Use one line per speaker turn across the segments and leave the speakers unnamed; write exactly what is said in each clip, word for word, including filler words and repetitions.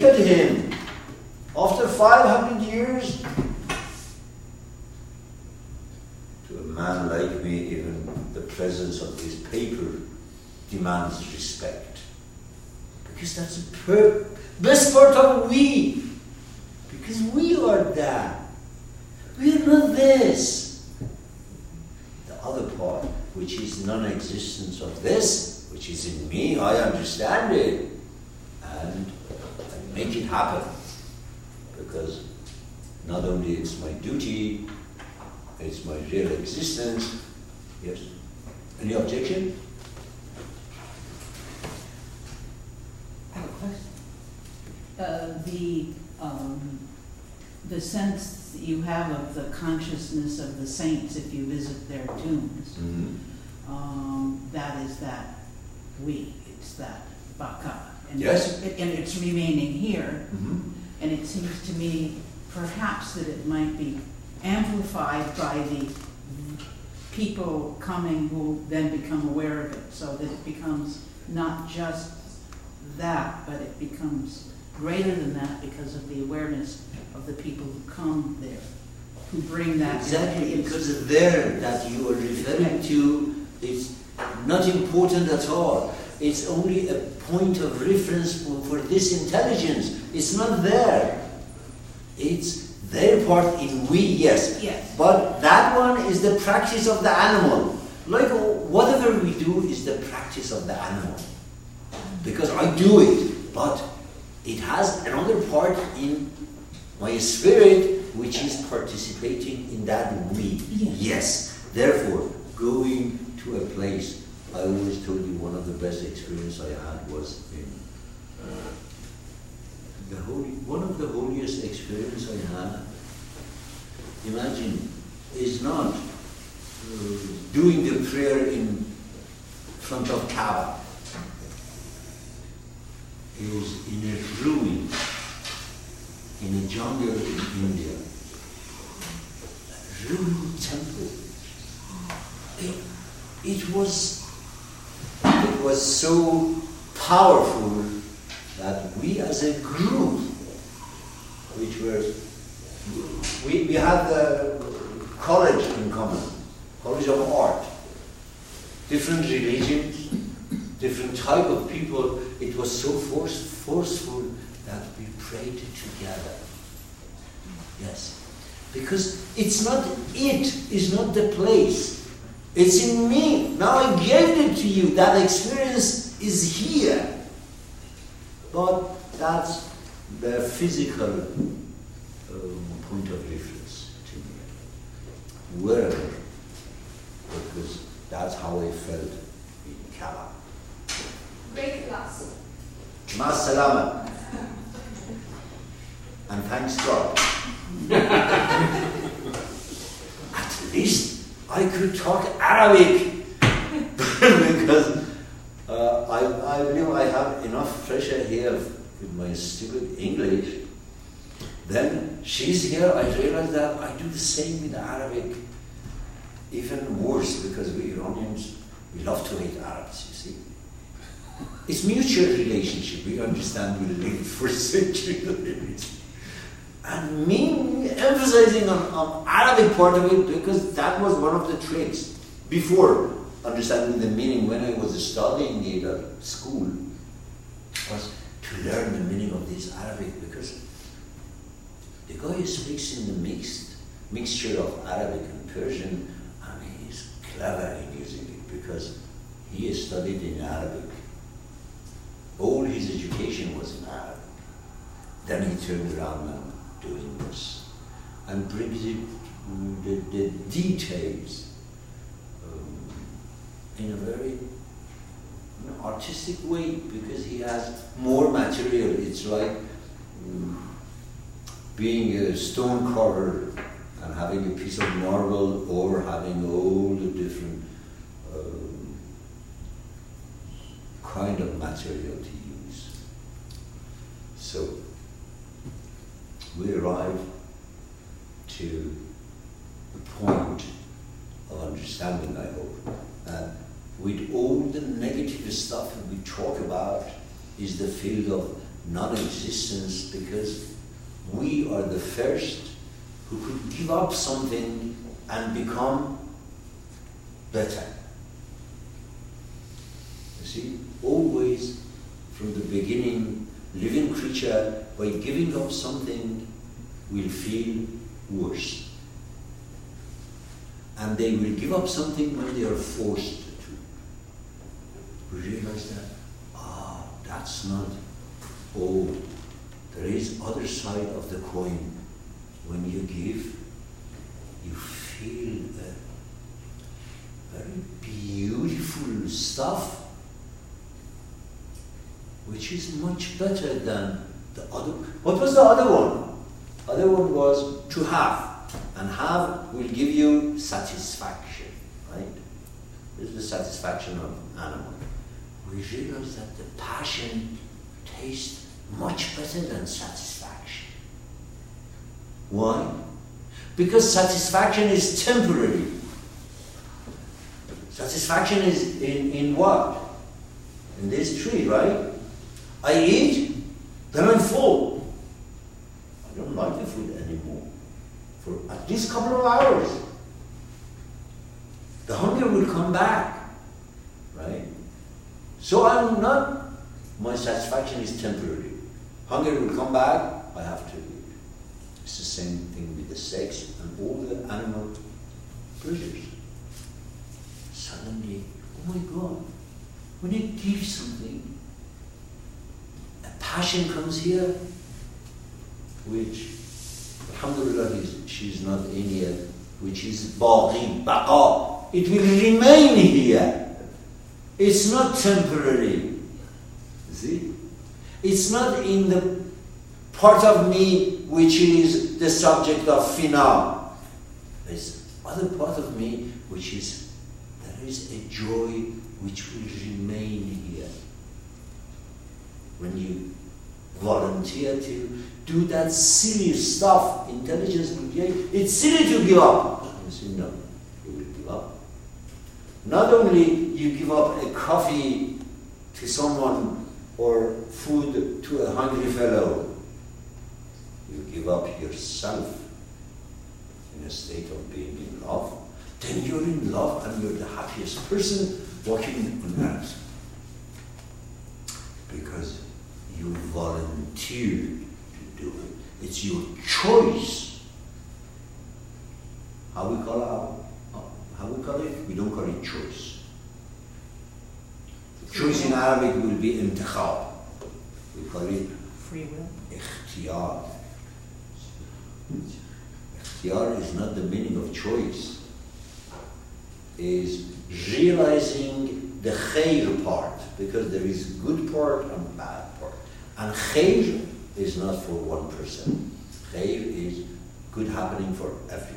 at him. After five hundred years, to a man like me, even the presence of this paper demands respect. Because that's the per- best part of we. Because we are that. We are not this. The other part, which is non-existence of this, which is in me, I understand it. And I make it happen. Because not only it's my duty, it's my real existence. Yes? Any objection?
I have a question. Uh, the, um, the sense that you have of the consciousness of the saints if you visit their tombs,
Mm-hmm.
um, that is that we, it's that baka. And
Yes.
It's, and it's remaining here.
Mm-hmm.
And it seems to me perhaps that it might be amplified by the people coming who then become aware of it, so that it becomes not just that, but it becomes greater than that because of the awareness of the people who come there, who bring that.
Exactly, because there that you are referring to is not important at all. It's only a point of reference for, for this intelligence. It's not there. It's their part in we, yes.
Yes.
But that one is the practice of the animal. Like whatever we do is the practice of the animal. Because I do it, but it has another part in my spirit which is participating in that we.
Yes.
Yes. Therefore, going to a place, I always told you one of the best experiences I had was in uh, the holy, one of the holiest experiences I had. Imagine, is not uh, doing the prayer in front of Kaaba. It was in a ruin, in a jungle in India. A ruined temple. It, it was it was so powerful that we as a group, which were, we, we had the college in common, College of Art, different religions, different type of people. It was so force, forceful that we prayed together. Yes. Because it's not it, is not the place. It's in me. Now I gave it to you. That experience is here. But that's the physical um, point of reference to me. Wherever. Because that's how I felt in Kaaba.
Great class.
Ma salama. And thanks God. At least I could talk Arabic. Because uh, I, I believe I have enough pressure here with my stupid English. Then she's here, I realize that I do the same with Arabic. Even worse, because we Iranians, we love to hate Arabs, you see. It's mutual relationship. We understand we lived for centuries. And me emphasizing on, on Arabic part of it, because that was one of the tricks. Before understanding the meaning, when I was studying it at school, was to learn the meaning of this Arabic, because the guy speaks in the mixed mixture of Arabic and Persian, and he's clever in using it because he studied in Arabic. All his education was in Arabic. Then he turned around and doing this and brings it the, the details um, in a very you know, artistic way, because he has more material. It's like um, being a stone carver and having a piece of marble, or having all the different um, kind of material to use. So we arrive to the point of understanding, I hope, that with all the negative stuff that we talk about is the field of non-existence are the first who could give up something and become better. You see, always from the beginning, living creature, by giving up something, will feel worse. And they will give up something when they are forced to. We realize that, ah, that's not, oh, there is other side of the coin. When you give, you feel the very beautiful stuff, which is much better than the other. What was the other one? The other one was to have. And have will give you satisfaction, right? This is the satisfaction of animal. We realize that the passion tastes much better than satisfaction. Why? Because satisfaction is temporary. Satisfaction is in, in what? In this tree, right? I eat, then I'm full. I don't like the food anymore. For at least a couple of hours. The hunger will come back, right? So I'm not, my satisfaction is temporary. Hunger will come back, I have to eat. It's the same thing with the sex and all the animal pleasures. Suddenly, oh my God, when you give something, a passion comes here, which, alhamdulillah, she's not in yet, which is baqi, baqa. It will remain here. It's not temporary. You see? It's not in the part of me which is the subject of fina. There's other part of me which is, there is a joy which will remain here. When you volunteer to do that silly stuff, intelligence will give, it's silly to give up. You say, no, you will give up. Not only you give up a coffee to someone or food to a hungry fellow, you give up yourself in a state of being in love. Then you're in love and you're the happiest person walking on earth. Because you volunteered to do it. It's your choice. How we call it? How we call it? We don't call it choice. Choice in Arabic will be intikhab. We call it
free will.
Ikhtiyar. Ikhtiyar is not the meaning of choice. Is realizing the khair part, because there is good part and bad part. And khair is not for one person. Khair is good happening for everyone.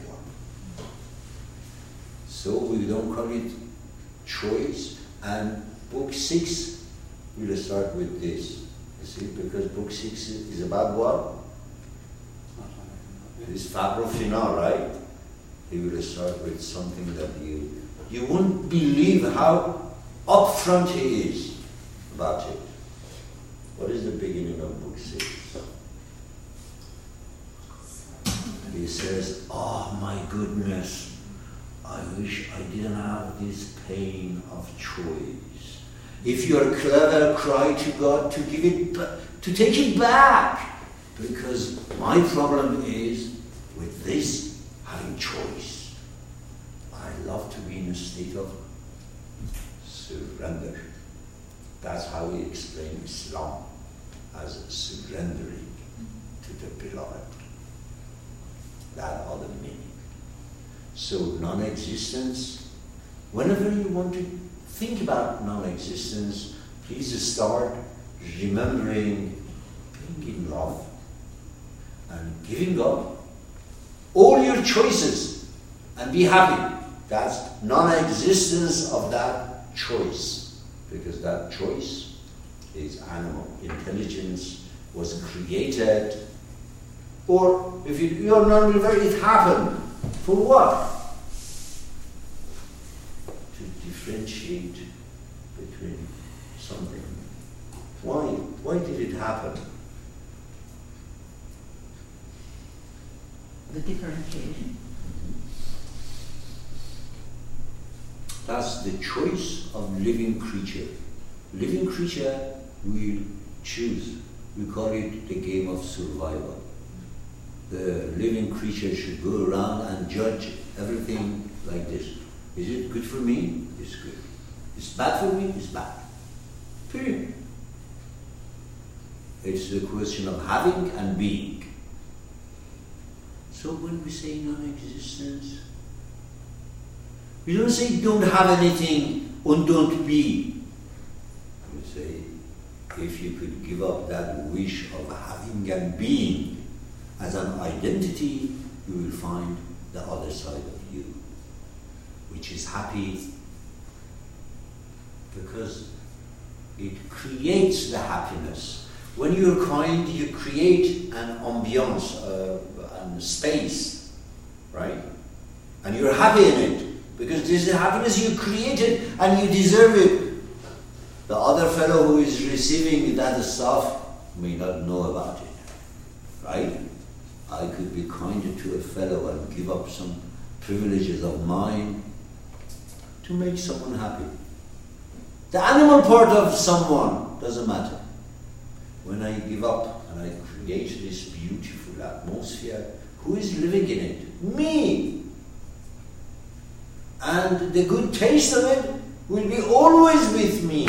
So we don't call it choice. And book six, we'll start with this. You see, because book six is about what? This Fabro Final, right? He will start with something that you you won't believe how upfront he is about it. What is the beginning of book six? He says, oh my goodness, I wish I didn't have this pain of choice. If you're clever, cry to God to give it, ba- to take it back. Because my problem is with this having choice. I love to be in a state of surrender. That's how we explain Islam, as surrendering to the beloved. That other meaning. So non-existence, whenever you want to think about non-existence, please start remembering being in love and giving up all your choices and be happy. That's non-existence of that choice, because that choice is animal. Intelligence was created, or if you, you're non-believer, it happened. For what? To differentiate between something. Why? Why did it happen?
the differentiation.
That's the choice of living creature. Living creature will choose. We call it the game of survival. The living creature should go around and judge everything like this. Is it good for me? It's good. It's bad for me? It's bad. Period. It's the question of having and being. So when we say non-existence, we don't say don't have anything and don't be. We say if you could give up that wish of having and being as an identity, you will find the other side of you, which is happy because it creates the happiness. When you're kind, you create an ambiance uh, and space, right? And you're happy in it because this is the happiness you created and you deserve it. The other fellow who is receiving that stuff may not know about it, right? I could be kind to a fellow and give up some privileges of mine to make someone happy. The animal part of someone doesn't matter. When I give up and I create this beautiful atmosphere, who is living in it? Me! And the good taste of it will be always with me.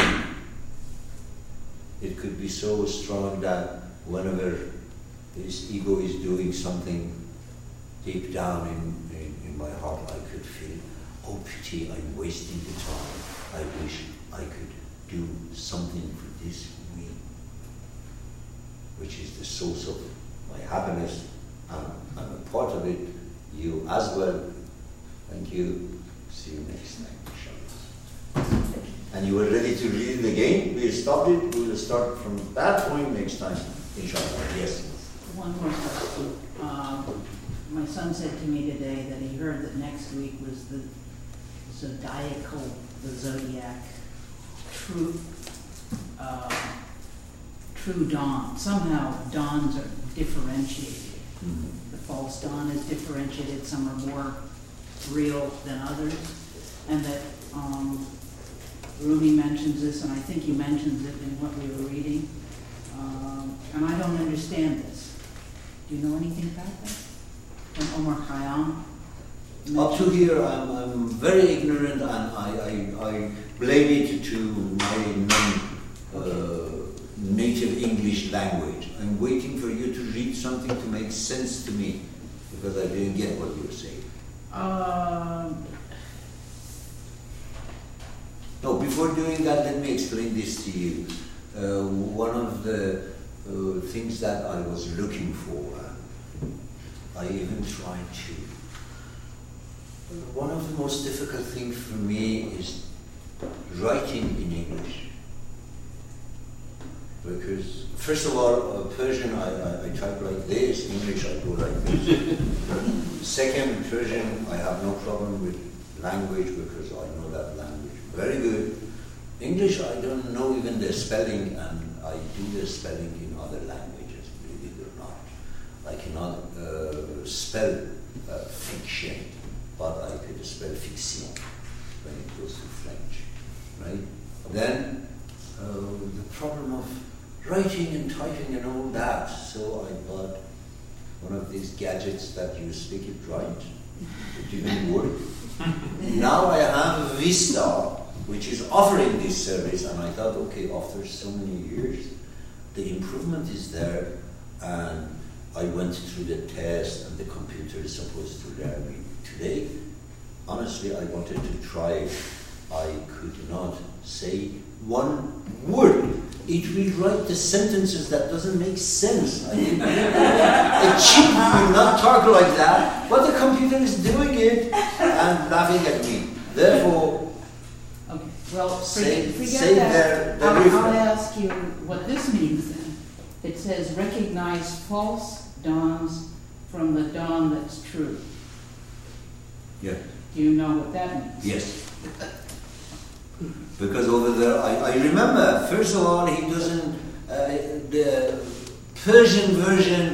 It could be so strong that whenever this ego is doing something deep down in, in, in my heart, I could feel, oh pity, I'm wasting the time. I wish I could do something for this me, which is the source of my happiness. I'm, I'm a part of it, you as well. Thank you. See you next time, inshallah. And you were ready to read it again? We stopped it. We will start from that point next time, inshallah. Yes.
One more question. Um, my son said to me today that he heard that next week was the zodiacal, the zodiac, true, uh, true dawn. Somehow dawns are differentiated. Mm-hmm. The false dawn is differentiated. Some are more real than others, and that um, Rumi mentions this, and I think he mentions it in what we were reading. Um, and I don't understand this. Do you know anything about that? From Omar Khayyam?
Up to here, I'm, I'm very ignorant, and I, I, I blame it to my non, uh, okay. native English language. I'm waiting for you to read something to make sense to me, because I didn't get what you were saying.
Um,
no, before doing that, let me explain this to you. Uh, one of the uh, things that I was looking for, uh, I even tried to. One of the most difficult things for me is writing in English. Because, first of all, uh, Persian, I, I, I type like this, English, I go like this. Second, Persian, I have no problem with language because I know that language very good. English, I don't know even the spelling, and I do the spelling in other languages, believe it or not. I cannot uh, spell uh, fiction, but I could spell fiction when it goes to French, right? Then, uh, the problem of writing and typing and all that, so I bought one of these gadgets that you speak it right. It didn't work. Now I have Vista, which is offering this service, and I thought, okay, after so many years, the improvement is there, and I went through the test, and the computer is supposed to learn me. Today, honestly, I wanted to try it. I could not say one word. It will write the sentences that doesn't make sense. I mean, a chip will not talk like that, but the computer is doing it and laughing at me. Therefore,
okay. Well,
say,
forget, forget
say
that.
their, their
I'll, I'll ask you what this means then. It says, recognize false dawns from the dawn that's true.
Yeah.
Do you know what that means?
Yes. Because over there, I, I remember, first of all, he doesn't, uh, the Persian version